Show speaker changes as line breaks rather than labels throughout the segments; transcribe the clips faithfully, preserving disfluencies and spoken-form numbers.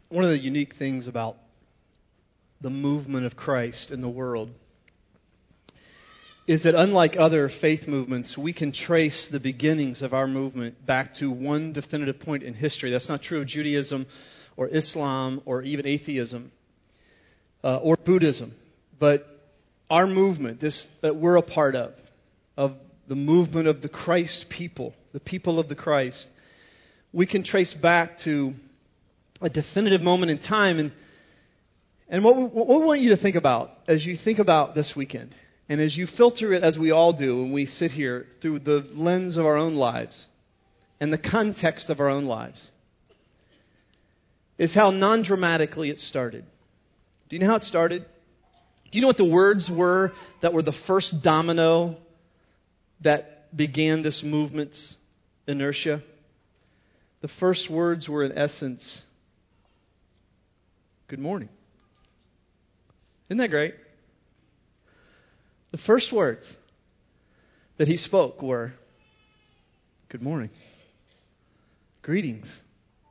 one of the unique things about the movement of Christ in the world is that unlike other faith movements, we can trace the beginnings of our movement back to one definitive point in history. That's not true of Judaism or Islam or even atheism uh, or Buddhism. But our movement, this that we're a part of, of the movement of the Christ people, the people of the Christ, we can trace back to a definitive moment in time. And and what we, what we want you to think about as you think about this weekend, and as you filter it, as we all do when we sit here, through the lens of our own lives and the context of our own lives, is how non-dramatically it started. Do you know how it started? Do you know what the words were that were the first domino that began this movement's inertia? The first words were, in essence, good morning. Isn't that great? The first words that he spoke were, good morning. Greetings.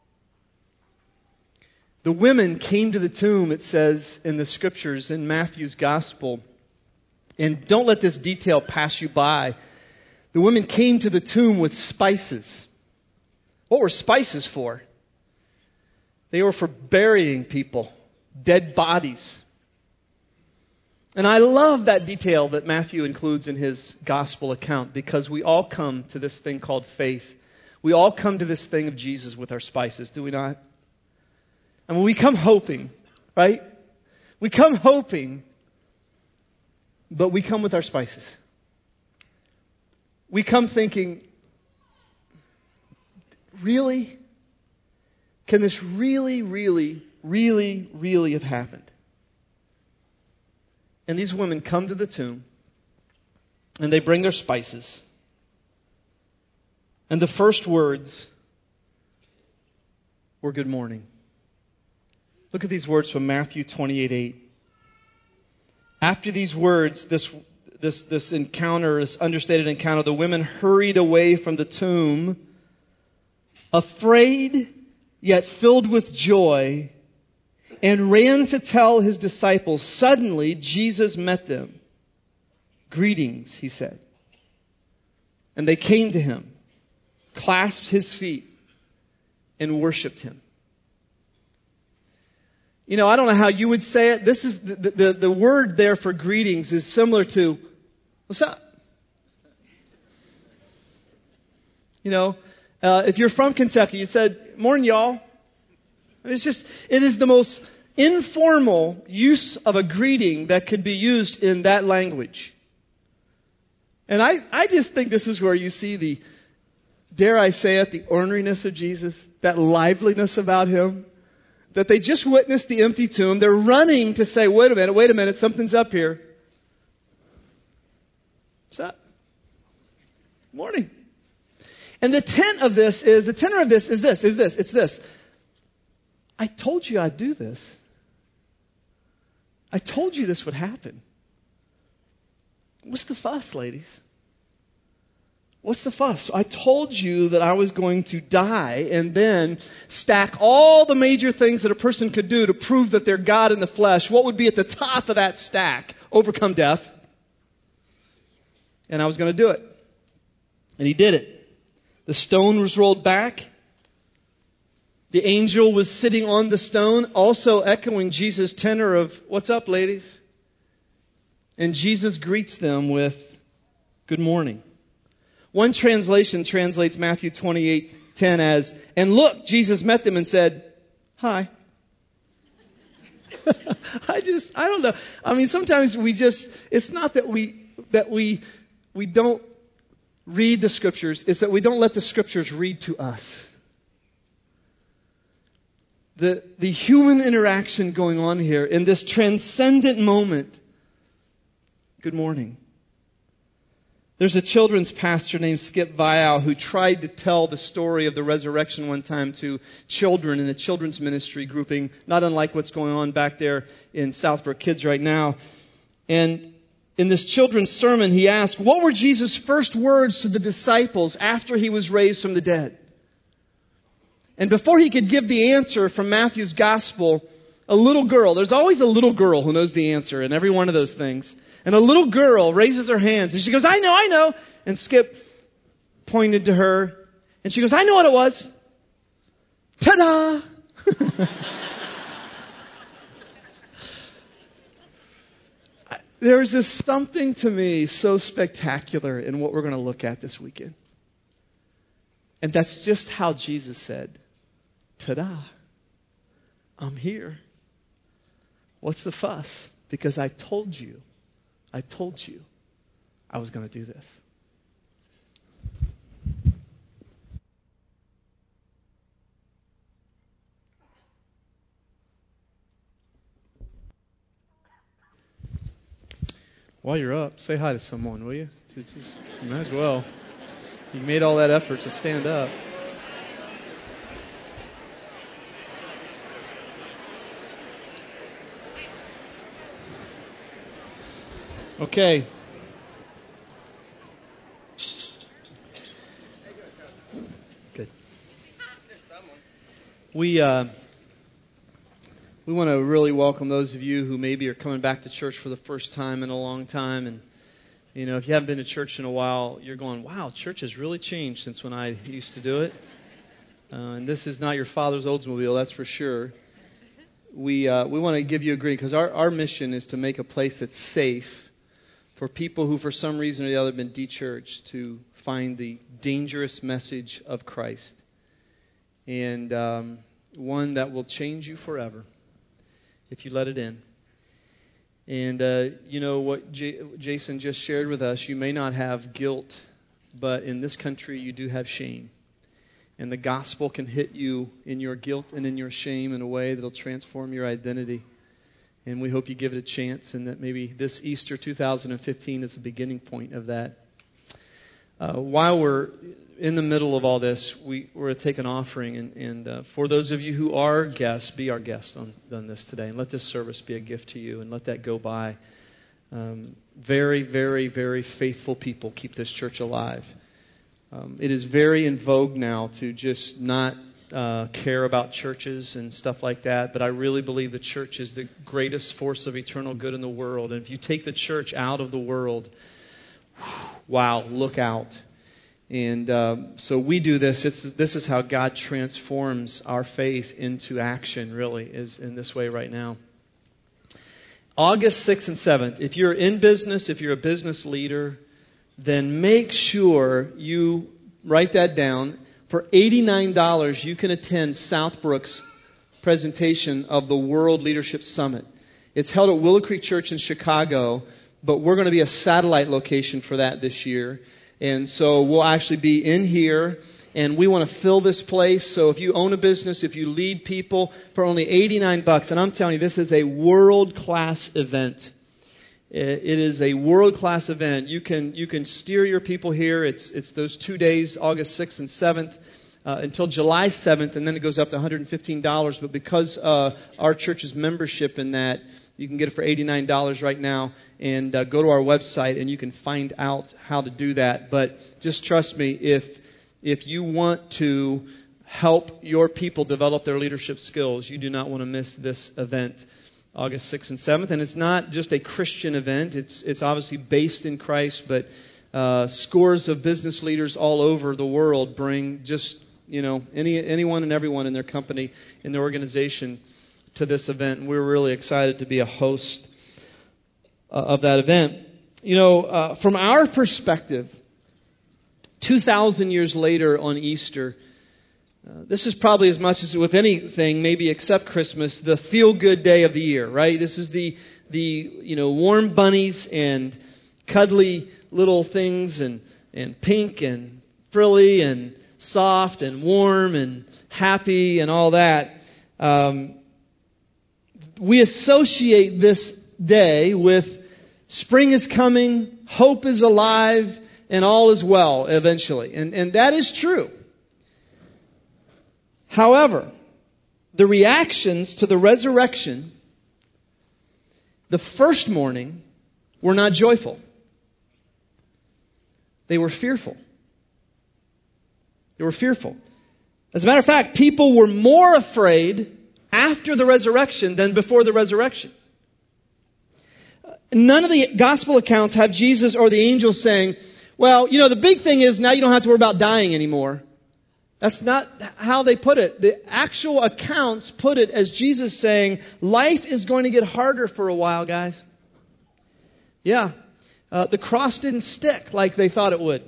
The women came to the tomb, it says in the scriptures, in Matthew's gospel. And don't let this detail pass you by. The women came to the tomb with spices. What were spices for? They were for burying people, dead bodies. And I love that detail that Matthew includes in his gospel account, because we all come to this thing called faith. We all come to this thing of Jesus with our spices, do we not? And when we come hoping, right? We come hoping, but we come with our spices. We come thinking, really? Can this really, really, really, really have happened? And these women come to the tomb, and they bring their spices. And the first words were good morning. Look at these words from Matthew twenty-eight eight. After these words, this, this, this encounter, this understated encounter, the women hurried away from the tomb, afraid yet filled with joy, and ran to tell his disciples. Suddenly, Jesus met them. Greetings, he said. And they came to him, clasped his feet, and worshiped him. You know, I don't know how you would say it. This is the, the, the word there for greetings is similar to, what's up? You know, uh, if you're from Kentucky, you said, morning, y'all. It's just, it is the most informal use of a greeting that could be used in that language. And I, I just think this is where you see the, dare I say it, the orneriness of Jesus, that liveliness about him, that they just witnessed the empty tomb. They're running to say, wait a minute, wait a minute, something's up here. What's up? Morning. And the tent of this is, the tenor of this is this, is this, it's this. I told you I'd do this. I told you this would happen. What's the fuss, ladies? What's the fuss? I told you that I was going to die and then stack all the major things that a person could do to prove that they're God in the flesh. What would be at the top of that stack? Overcome death. And I was going to do it. And he did it. The stone was rolled back. The angel was sitting on the stone, also echoing Jesus' tenor of, what's up, ladies? And Jesus greets them with, good morning. One translation translates Matthew twenty-eight ten as, and look, Jesus met them and said, hi. I just, I don't know. I mean, sometimes we just, it's not that we, that we, we don't read the scriptures. It's that we don't let the scriptures read to us. The, the human interaction going on here in this transcendent moment. Good morning. There's a children's pastor named Skip Vial who tried to tell the story of the resurrection one time to children in a children's ministry grouping, not unlike what's going on back there in Southbrook Kids right now. And in this children's sermon, he asked, what were Jesus' first words to the disciples after he was raised from the dead? And before he could give the answer from Matthew's gospel, a little girl, there's always a little girl who knows the answer in every one of those things. And a little girl raises her hands and she goes, I know, I know. And Skip pointed to her and she goes, I know what it was. Ta-da! There's just something to me so spectacular in what we're going to look at this weekend. And that's just how Jesus said, ta-da, I'm here. What's the fuss? Because I told you, I told you I was going to do this. While you're up, say hi to someone, will you? It's just, you might as well. You made all that effort to stand up. Okay. Good. We uh, we want to really welcome those of you who maybe are coming back to church for the first time in a long time. And, you know, if you haven't been to church in a while, you're going, wow, church has really changed since when I used to do it. Uh, and this is not your father's Oldsmobile, that's for sure. We uh, we want to give you a greeting because our, our mission is to make a place that's safe for people who for some reason or the other have been de-churched to find the dangerous message of Christ. And um, one that will change you forever if you let it in. And uh, you know what J- Jason just shared with us, you may not have guilt, but in this country you do have shame. And the gospel can hit you in your guilt and in your shame in a way that will transform your identity. And we hope you give it a chance and that maybe this Easter two thousand fifteen is a beginning point of that. Uh, while we're in the middle of all this, we, we're going to take an offering. And, and uh, for those of you who are guests, be our guests on, on this today. And let this service be a gift to you and let that go by. Um, very, very, very faithful people keep this church alive. Um, it is very in vogue now to just not uh, care about churches and stuff like that. But I really believe the church is the greatest force of eternal good in the world. And if you take the church out of the world, wow, look out. And um, so we do this. It's, this is how God transforms our faith into action, really, is in this way right now. August sixth and seventh, if you're in business, if you're a business leader, then make sure you write that down. For eighty-nine dollars, you can attend Southbrook's presentation of the World Leadership Summit. It's held at Willow Creek Church in Chicago, but we're going to be a satellite location for that this year. And so we'll actually be in here, and we want to fill this place. So if you own a business, if you lead people, for only eighty-nine bucks, and I'm telling you, this is a world-class event. It is a world-class event. You can you can steer your people here. It's it's those two days, August sixth and seventh, uh, until July seventh, and then it goes up to one hundred fifteen dollars. But because uh, our church's membership in that, you can get it for eighty-nine dollars right now, and uh, go to our website and you can find out how to do that. But just trust me, if if you want to help your people develop their leadership skills, you do not want to miss this event, August sixth and seventh. And it's not just a Christian event. It's it's obviously based in Christ, but uh, scores of business leaders all over the world bring just, you know, any anyone and everyone in their company, in their organization, to this event, and we're really excited to be a host uh, of that event. You know, uh, from our perspective, two thousand years later on Easter, uh, this is probably as much as with anything, maybe except Christmas, the feel-good day of the year, right? This is the, the you know, warm bunnies and cuddly little things and, and pink and frilly and soft and warm and happy and all that. Um, We associate this day with spring is coming, hope is alive, and all is well eventually. And, and that is true. However, the reactions to the resurrection, the first morning, were not joyful. They were fearful. They were fearful. As a matter of fact, people were more afraid after the resurrection than before the resurrection. None of the gospel accounts have Jesus or the angels saying, well, you know, the big thing is now you don't have to worry about dying anymore. That's not how they put it. The actual accounts put it as Jesus saying, life is going to get harder for a while, guys. Yeah. Uh, the cross didn't stick like they thought it would.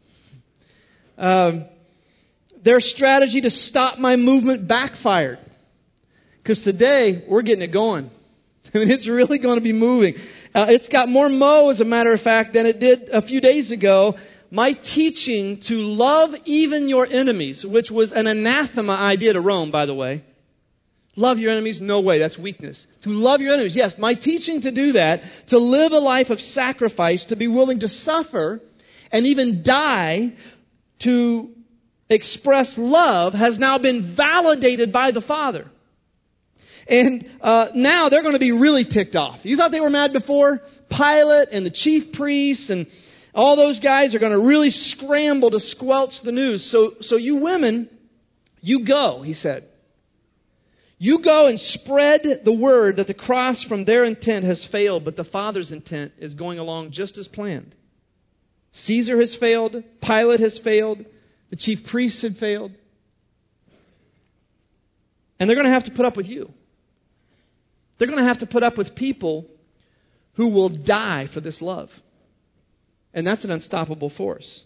Um, their strategy to stop my movement backfired. Because today, we're getting it going. I mean, it's really going to be moving. Uh, it's got more mo, as a matter of fact, than it did a few days ago. My teaching to love even your enemies, which was an anathema idea to Rome, by the way. Love your enemies? No way. That's weakness. To love your enemies. Yes, my teaching to do that, to live a life of sacrifice, to be willing to suffer and even die to express love has now been validated by the Father. And uh, now they're going to be really ticked off. You thought they were mad before? Pilate and the chief priests and all those guys are going to really scramble to squelch the news. So, so you women, you go, he said. You go and spread the word that the cross from their intent has failed, but the Father's intent is going along just as planned. Caesar has failed. Pilate has failed. The chief priests have failed. And they're going to have to put up with you. They're going to have to put up with people who will die for this love. And that's an unstoppable force.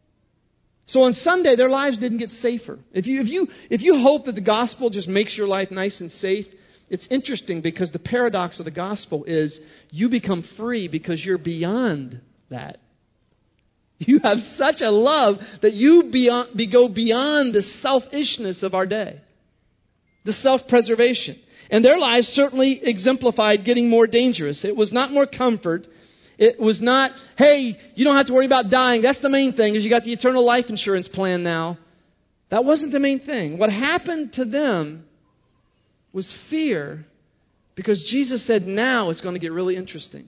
So on Sunday, their lives didn't get safer. If you, if you, if you hope that the gospel just makes your life nice and safe, it's interesting because the paradox of the gospel is you become free because you're beyond that. You have such a love that you beyond, be, go beyond the selfishness of our day. The self-preservation. And their lives certainly exemplified getting more dangerous. It was not more comfort. It was not, hey, you don't have to worry about dying. That's the main thing, is you got the eternal life insurance plan now. That wasn't the main thing. What happened to them was fear, because Jesus said now it's going to get really interesting.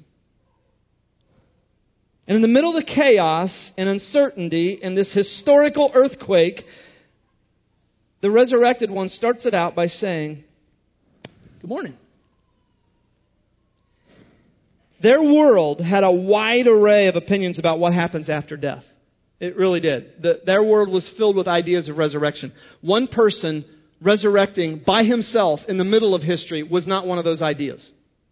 And in the middle of the chaos and uncertainty and this historical earthquake, the resurrected one starts it out by saying, good morning. Their world had a wide array of opinions about what happens after death. It really did. The, their world was filled with ideas of resurrection. One person resurrecting by himself in the middle of history was not one of those ideas.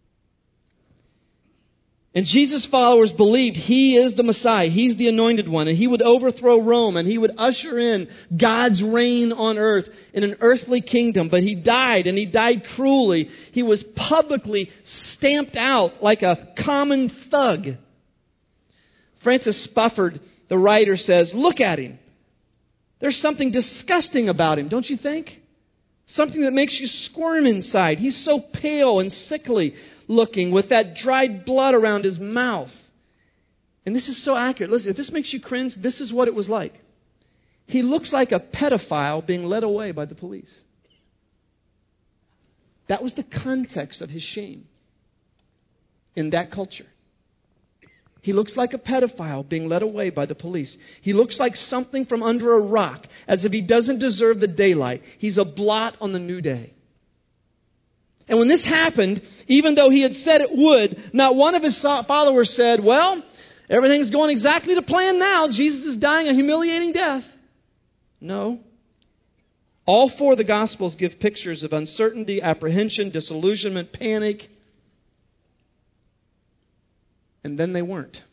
And Jesus' followers believed He is the Messiah. He's the anointed one. And He would overthrow Rome. And He would usher in God's reign on earth in an earthly kingdom. But He died, and He died cruelly. He was publicly stamped out like a common thug. Francis Spufford, the writer, says, look at Him. There's something disgusting about Him, don't you think? Something that makes you squirm inside. He's so pale and sickly looking with that dried blood around His mouth. And this is so accurate. Listen, if this makes you cringe, this is what it was like. He looks like a pedophile being led away by the police. That was the context of his shame in that culture. He looks like a pedophile being led away by the police. He looks like something from under a rock, as if he doesn't deserve the daylight. He's a blot on the new day. And when this happened, even though he had said it would, not one of his followers said, well, everything's going exactly to plan now. Jesus is dying a humiliating death. No. All four of the Gospels give pictures of uncertainty, apprehension, disillusionment, panic. And then they weren't.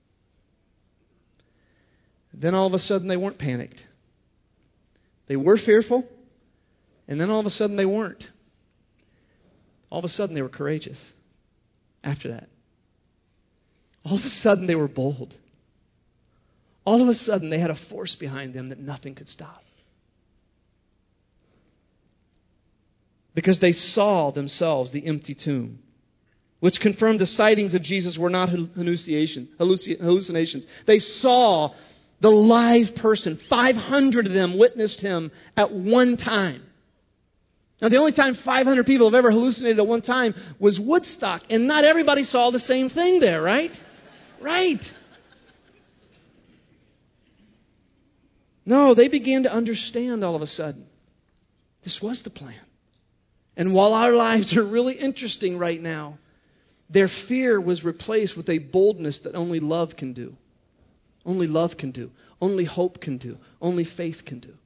Then all of a sudden they weren't panicked. They were fearful, and then all of a sudden they weren't. All of a sudden they were courageous after that. All of a sudden they were bold. All of a sudden they had a force behind them that nothing could stop. Because they saw themselves the empty tomb, which confirmed the sightings of Jesus were not hallucination, hallucinations. They saw the live person. five hundred of them witnessed Him at one time. Now, the only time five hundred people have ever hallucinated at one time was Woodstock. And not everybody saw the same thing there, right? Right. No, they began to understand all of a sudden. This was the plan. And while our lives are really interesting right now, their fear was replaced with a boldness that only love can do. Only love can do. Only hope can do. Only faith can do.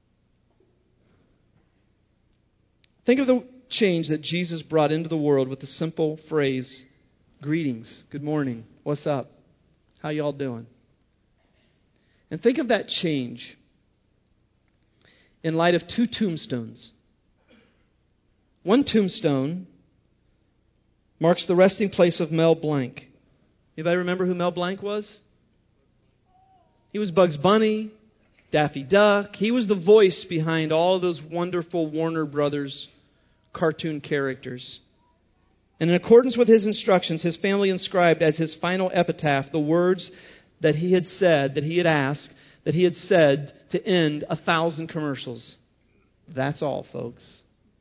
Think of the change that Jesus brought into the world with the simple phrase, greetings, good morning, what's up, how y'all doing? And think of that change in light of two tombstones. One tombstone marks the resting place of Mel Blanc. Anybody remember who Mel Blanc was? He was Bugs Bunny, Daffy Duck. He was the voice behind all of those wonderful Warner Brothers cartoon characters. And in accordance with his instructions, his family inscribed as his final epitaph the words that he had said, that he had asked, that he had said to end a thousand commercials. That's all, folks.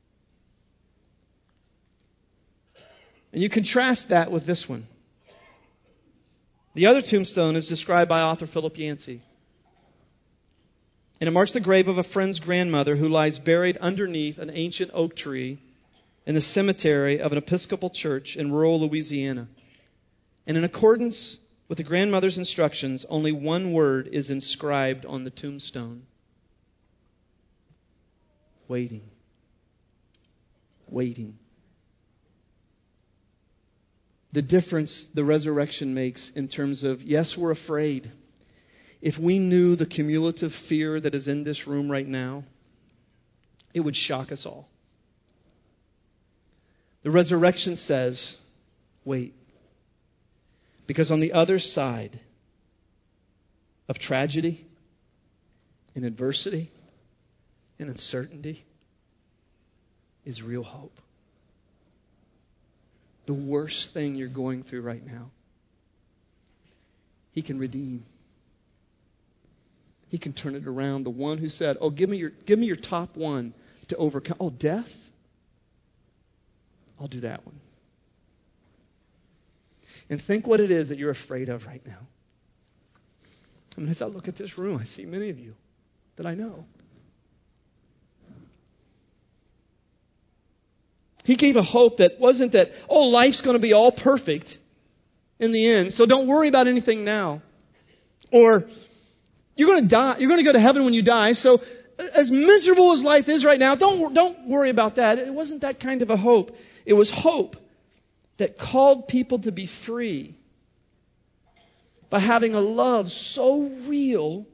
And you contrast that with this one. The other tombstone is described by author Philip Yancey. And it marks the grave of a friend's grandmother who lies buried underneath an ancient oak tree in the cemetery of an Episcopal church in rural Louisiana. And in accordance with the grandmother's instructions, only one word is inscribed on the tombstone. Waiting. Waiting. The difference the resurrection makes in terms of, yes, we're afraid. If we knew the cumulative fear that is in this room right now, it would shock us all. The resurrection says, wait. Because on the other side of tragedy and adversity and uncertainty is real hope. The worst thing you're going through right now, He can redeem. He can turn it around. The one who said, oh, give me your, give me your top one to overcome. Oh, death? I'll do that one. And think what it is that you're afraid of right now. I mean, as I look at this room, I see many of you that I know. He gave a hope that wasn't that, oh, life's going to be all perfect in the end, so don't worry about anything now. Or, you're going to die, you're going to go to heaven when you die, so as miserable as life is right now, don't, don't worry about that. It wasn't that kind of a hope. It was hope that called people to be free by having a love so real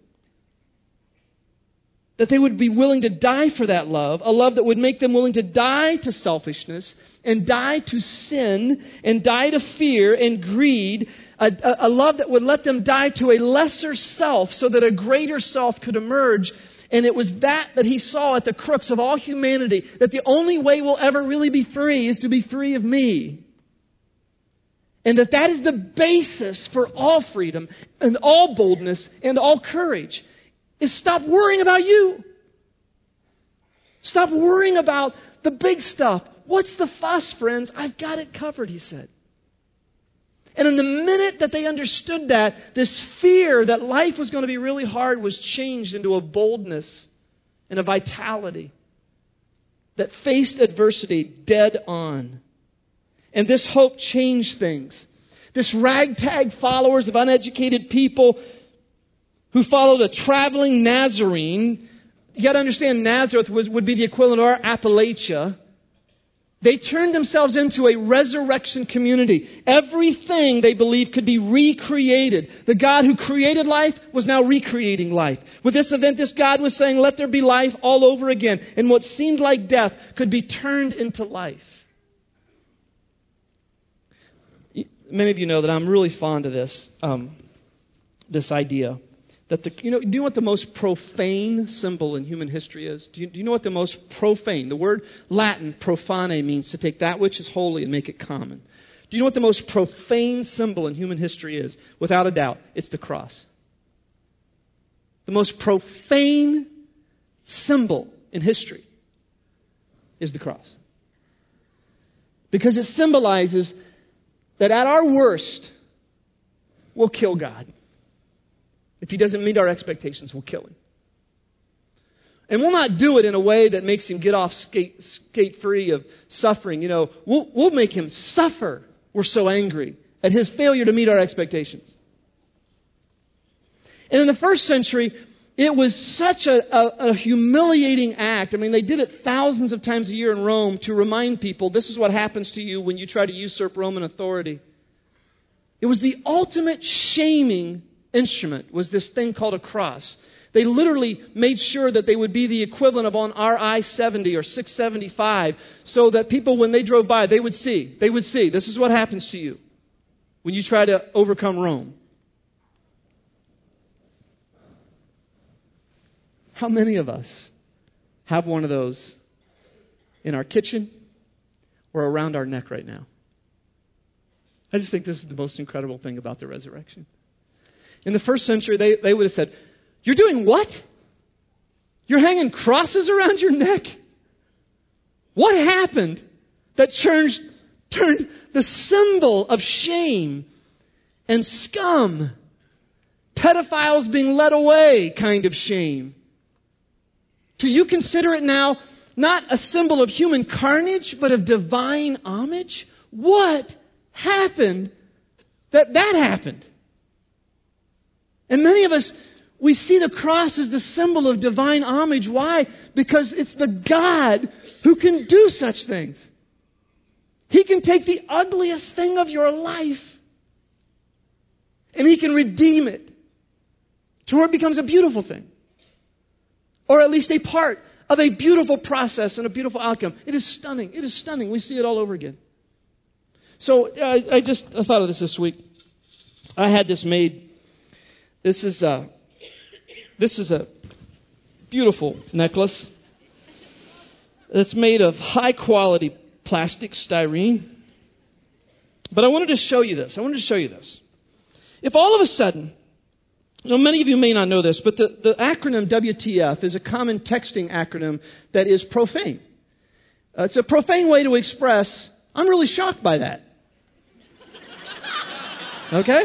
that they would be willing to die for that love, a love that would make them willing to die to selfishness and die to sin and die to fear and greed, a, a, a love that would let them die to a lesser self so that a greater self could emerge. And it was that that he saw at the crux of all humanity, that the only way we'll ever really be free is to be free of me. And that that is the basis for all freedom and all boldness and all courage. Is stop worrying about you. Stop worrying about the big stuff. What's the fuss, friends? I've got it covered, he said. And in the minute that they understood that, this fear that life was going to be really hard was changed into a boldness and a vitality that faced adversity dead on. And this hope changed things. This ragtag followers of uneducated people who followed a traveling Nazarene. You got to understand, Nazareth was, would be the equivalent of our Appalachia. They turned themselves into a resurrection community. Everything they believed could be recreated. The God who created life was now recreating life. With this event, this God was saying, let there be life all over again. And what seemed like death could be turned into life. Many of you know that I'm really fond of this, um, this idea. That the, you know, do you know what the most profane symbol in human history is? Do you, do you know what the most profane, the word Latin, profane, means to take that which is holy and make it common. Do you know what the most profane symbol in human history is? Without a doubt, it's the cross. The most profane symbol in history is the cross. Because it symbolizes that at our worst, we'll kill God. If he doesn't meet our expectations, we'll kill him. And we'll not do it in a way that makes him get off skate, skate free of suffering. You know, we'll, we'll make him suffer. We're so angry at his failure to meet our expectations. And in the first century, it was such a, a, a humiliating act. I mean, they did it thousands of times a year in Rome to remind people this is what happens to you when you try to usurp Roman authority. It was the ultimate shaming instrument, was this thing called a cross. They literally made sure that they would be the equivalent of on our I seventy or six seventy-five so that people, when they drove by, they would see. They would see, this is what happens to you when you try to overcome Rome. How many of us have one of those in our kitchen or around our neck right now? I just think this is the most incredible thing about the resurrection. In the first century, they, they would have said, you're doing what? You're hanging crosses around your neck? What happened that turned, turned the symbol of shame and scum, pedophiles being led away kind of shame? Do you consider it now not a symbol of human carnage, but of divine homage? What happened that that happened? And many of us, we see the cross as the symbol of divine homage. Why? Because it's the God who can do such things. He can take the ugliest thing of your life and He can redeem it to where it becomes a beautiful thing. Or at least a part of a beautiful process and a beautiful outcome. It is stunning. It is stunning. We see it all over again. So I, I just I thought of this this week. I had this made. This is a, this is a beautiful necklace. It's made of high quality plastic styrene. But I wanted to show you this. I wanted to show you this. If all of a sudden, you know, many of you may not know this, but the, the acronym W T F is a common texting acronym that is profane. Uh, it's a profane way to express, I'm really shocked by that. Okay?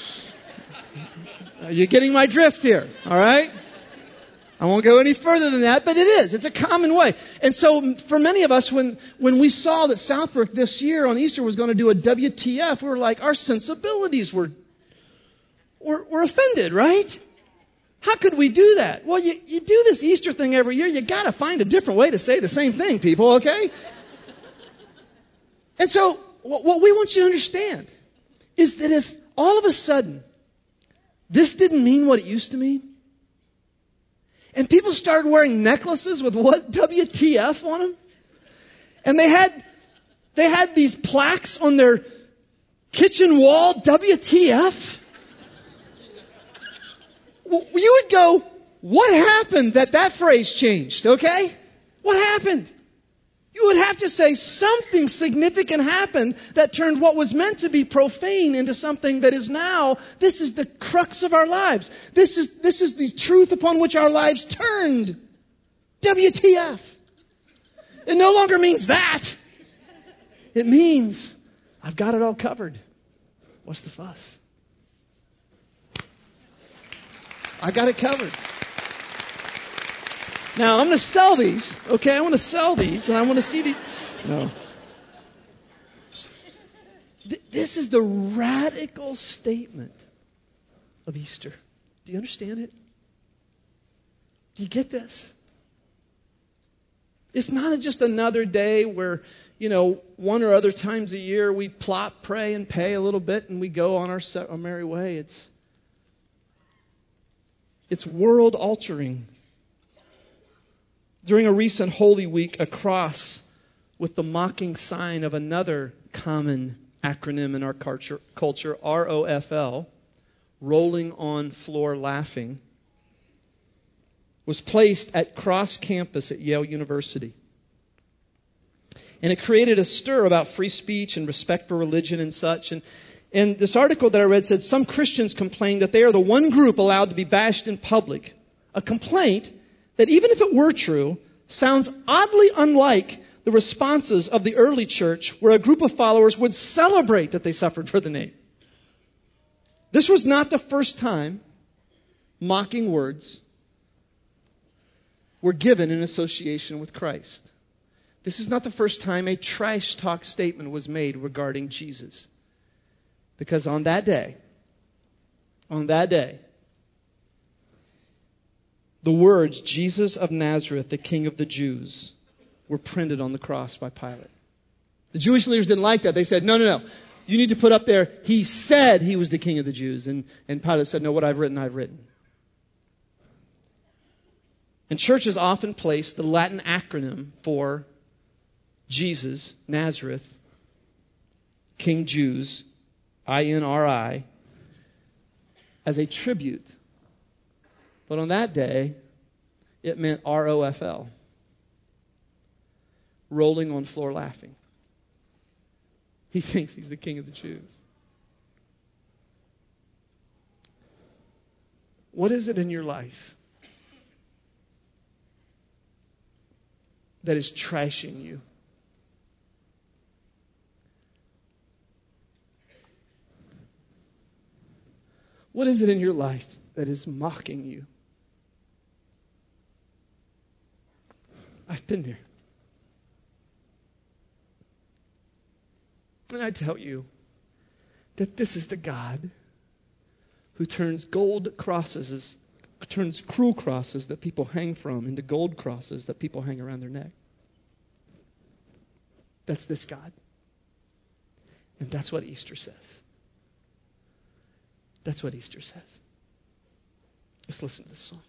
You're getting my drift here, all right? I won't go any further than that, but it is. It's a common way. And so for many of us, when, when we saw that Southbrook this year on Easter was going to do a W T F, we were like, our sensibilities were We're, we're offended, right? How could we do that? Well, you, you do this Easter thing every year. You got to find a different way to say the same thing, people, okay? And so what, what we want you to understand is that if all of a sudden this didn't mean what it used to mean, and people started wearing necklaces with what W T F on them, and they had they had these plaques on their kitchen wall, W T F. You would go, what happened that that phrase changed, okay? What happened? You would have to say something significant happened that turned what was meant to be profane into something that is now, this is the crux of our lives. This is, this is the truth upon which our lives turned. W T F. It no longer means that. It means I've got it all covered. What's the fuss? I got it covered. Now, I'm going to sell these, okay? I want to sell these, and I want to see these. No. Th- this is the radical statement of Easter. Do you understand it? Do you get this? It's not just another day where, you know, one or other times a year we plot, pray, and pay a little bit, and we go on our, our merry way. It's It's world altering. During a recent Holy Week, a cross with the mocking sign of another common acronym in our culture, culture R O F L, rolling on floor laughing, was placed at Cross Campus at Yale University. And it created a stir about free speech and respect for religion and such. And And this article that I read said some Christians complain that they are the one group allowed to be bashed in public. A complaint that, even if it were true, sounds oddly unlike the responses of the early church, where a group of followers would celebrate that they suffered for the name. This was not the first time mocking words were given in association with Christ. This is not the first time a trash talk statement was made regarding Jesus. Because on that day, on that day, the words, Jesus of Nazareth, the King of the Jews, were printed on the cross by Pilate. The Jewish leaders didn't like that. They said, no, no, no. You need to put up there, he said he was the King of the Jews. And, and Pilate said, no, what I've written, I've written. And churches often place the Latin acronym for Jesus, Nazareth, King Jews, I N R I, as a tribute. But on that day, it meant R O F L. Rolling on floor laughing. He thinks he's the King of the Jews. What is it in your life that is trashing you? What is it in your life that is mocking you? I've been there. And I tell you that this is the God who turns gold crosses, turns cruel crosses that people hang from into gold crosses that people hang around their neck. That's this God. And that's what Easter says. That's what Easter says. Let's listen to this song.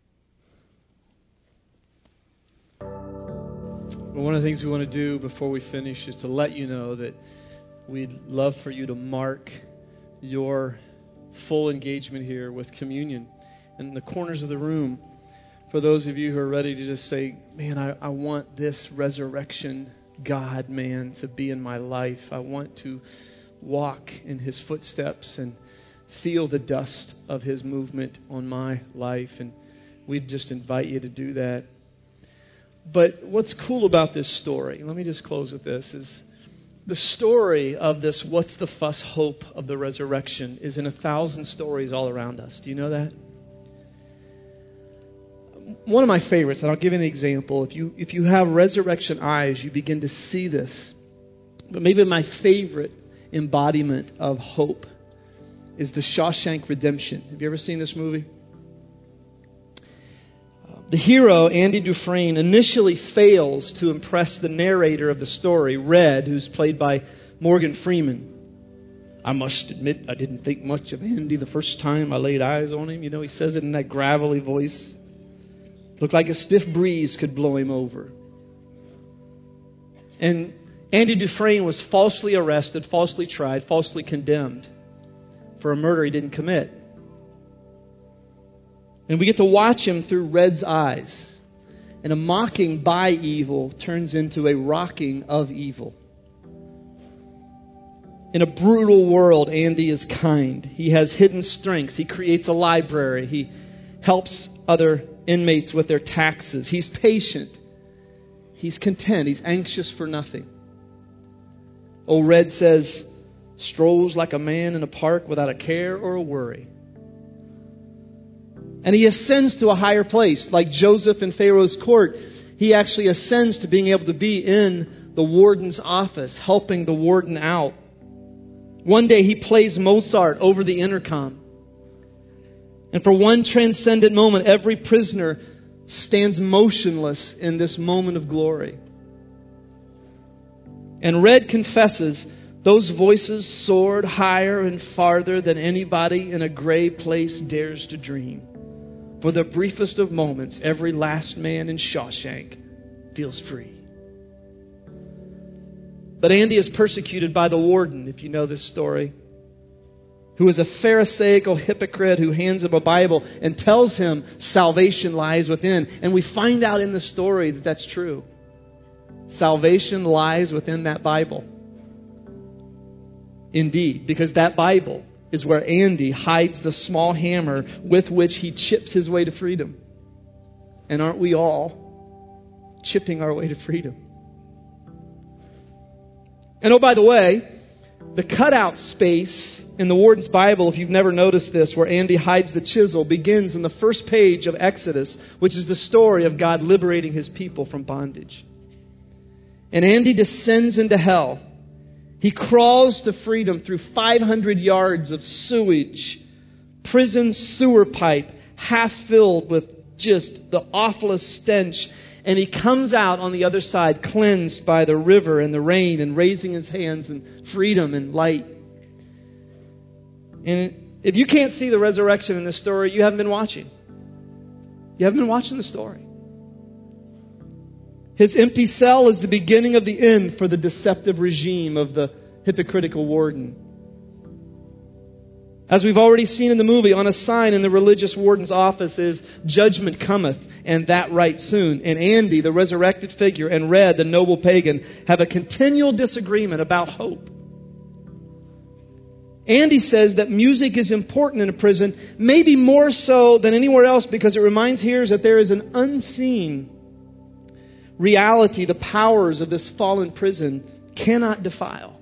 Well, one of the things we want to do before we finish is to let you know that we'd love for you to mark your full engagement here with communion. And in the corners of the room, for those of you who are ready to just say, man, I, I want this resurrection God, man, to be in my life. I want to walk in his footsteps and feel the dust of his movement on my life. And we'd just invite you to do that. But what's cool about this story, let me just close with this, is the story of this what's the fuss hope of the resurrection is in a thousand stories all around us. Do you know that? One of my favorites, and I'll give you an example. If you if you have resurrection eyes, you begin to see this. But maybe my favorite embodiment of hope is the Shawshank Redemption. Have you ever seen this movie? The hero, Andy Dufresne, initially fails to impress the narrator of the story, Red, who's played by Morgan Freeman. I must admit, I didn't think much of Andy the first time I laid eyes on him. You know, he says it in that gravelly voice. Looked like a stiff breeze could blow him over. And Andy Dufresne was falsely arrested, falsely tried, falsely condemned for a murder he didn't commit. And we get to watch him through Red's eyes. And a mocking by evil turns into a rocking of evil. In a brutal world, Andy is kind. He has hidden strengths. He creates a library. He helps other inmates with their taxes. He's patient. He's content. He's anxious for nothing. Old Red says, strolls like a man in a park without a care or a worry. And he ascends to a higher place. Like Joseph in Pharaoh's court, he actually ascends to being able to be in the warden's office, helping the warden out. One day he plays Mozart over the intercom. And for one transcendent moment, every prisoner stands motionless in this moment of glory. And Red confesses, those voices soared higher and farther than anybody in a gray place dares to dream. For the briefest of moments, every last man in Shawshank feels free. But Andy is persecuted by the warden, if you know this story, who is a Pharisaical hypocrite who hands him a Bible and tells him salvation lies within. And we find out in the story that that's true. Salvation lies within that Bible. Indeed, because that Bible is where Andy hides the small hammer with which he chips his way to freedom. And aren't we all chipping our way to freedom? And oh, by the way, The cutout space in the Warden's Bible, if you've never noticed this, where Andy hides the chisel, begins in the first page of Exodus, which is the story of God liberating his people from bondage. And Andy descends into hell. He crawls to freedom through five hundred yards of sewage, prison sewer pipe, half filled with just the awfulest stench. And he comes out on the other side, cleansed by the river and the rain, and raising his hands in freedom and light. And if you can't see the resurrection in this story, you haven't been watching. You haven't been watching the story. His empty cell is the beginning of the end for the deceptive regime of the hypocritical warden. As we've already seen in the movie, on a sign in the religious warden's office is "Judgment cometh, and that right soon." And Andy, the resurrected figure, and Red, the noble pagan, have a continual disagreement about hope. Andy says that music is important in a prison, maybe more so than anywhere else, because it reminds hearers that there is an unseen reality the powers of this fallen prison cannot defile.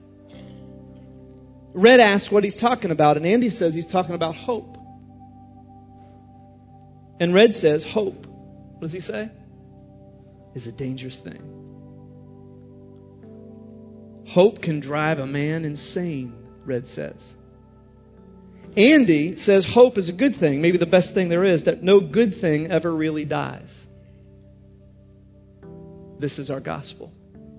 Red asks what he's talking about, and Andy says he's talking about hope. And Red says hope, what does he say? Is a dangerous thing. Hope can drive a man insane, Red says. Andy says hope is a good thing, maybe the best thing there is, that no good thing ever really dies. This is our gospel.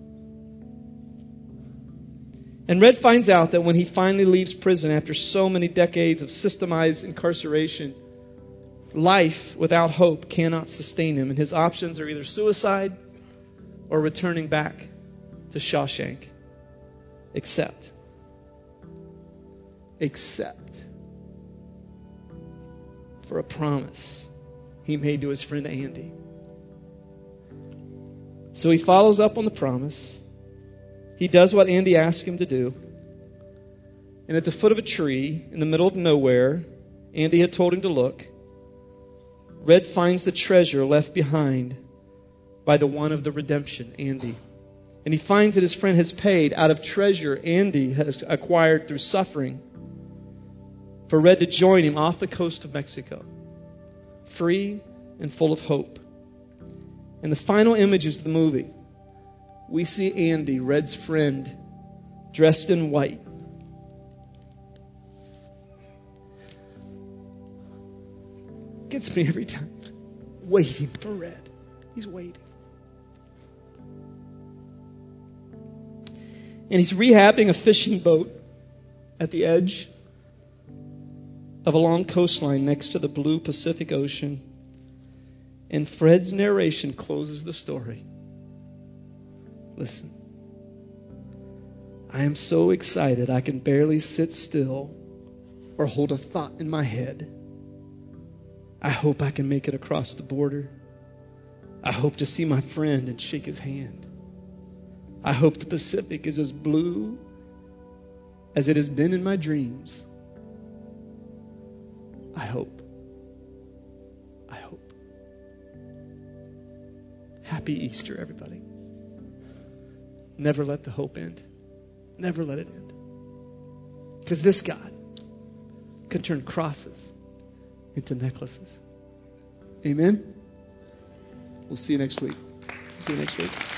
And Red finds out that when he finally leaves prison after so many decades of systemized incarceration, life without hope cannot sustain him. And his options are either suicide or returning back to Shawshank. Except, except for a promise he made to his friend Andy. So he follows up on the promise. He does what Andy asked him to do. And at the foot of a tree, in the middle of nowhere, Andy had told him to look. Red finds the treasure left behind by the one of the redemption, Andy. And he finds that his friend has paid out of treasure Andy has acquired through suffering for Red to join him off the coast of Mexico, free and full of hope. And the final images of the movie, we see Andy, Red's friend, dressed in white. Gets me every time. Waiting for Red. He's waiting. And he's rehabbing a fishing boat at the edge of a long coastline next to the blue Pacific Ocean. And Fred's narration closes the story. Listen. I am so excited I can barely sit still or hold a thought in my head. I hope I can make it across the border. I hope to see my friend and shake his hand. I hope the Pacific is as blue as it has been in my dreams. I hope. I hope. Happy Easter, everybody. Never let the hope end. Never let it end. Because this God can turn crosses into necklaces. Amen? We'll see you next week. See you next week.